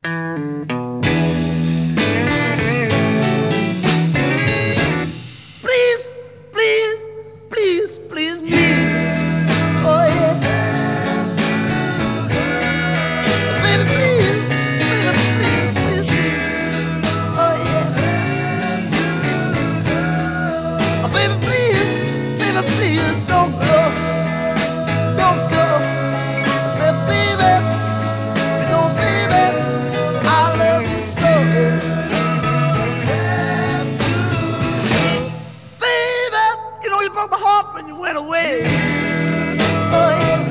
Please, please, please, please me. Oh yeah. Baby, please, baby, please, please me. Oh yeah. Oh, baby, please, don't go, don't go. I said, baby, you know, baby, I love you so. Baby, you know you broke my heart when you went away. Oh yeah.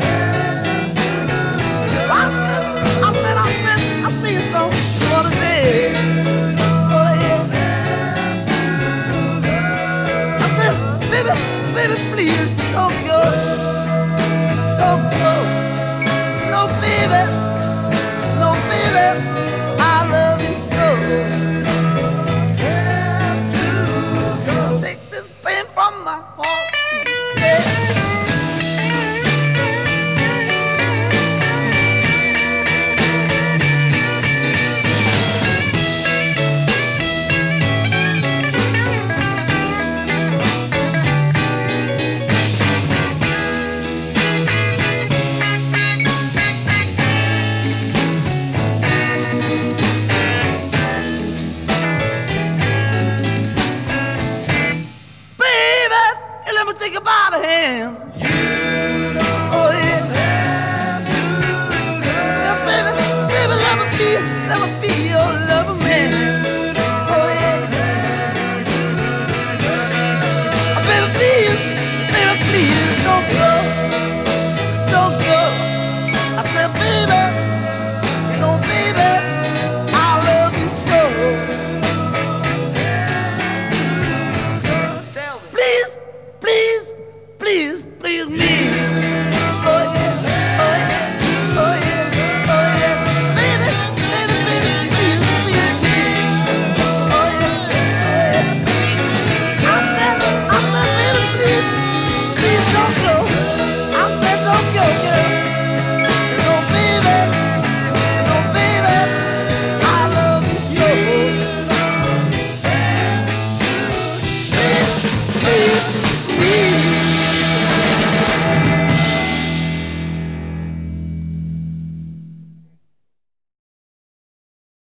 I see you some other day. Oh yeah. I said, baby, please, don't go, don't go. No, baby, no, baby.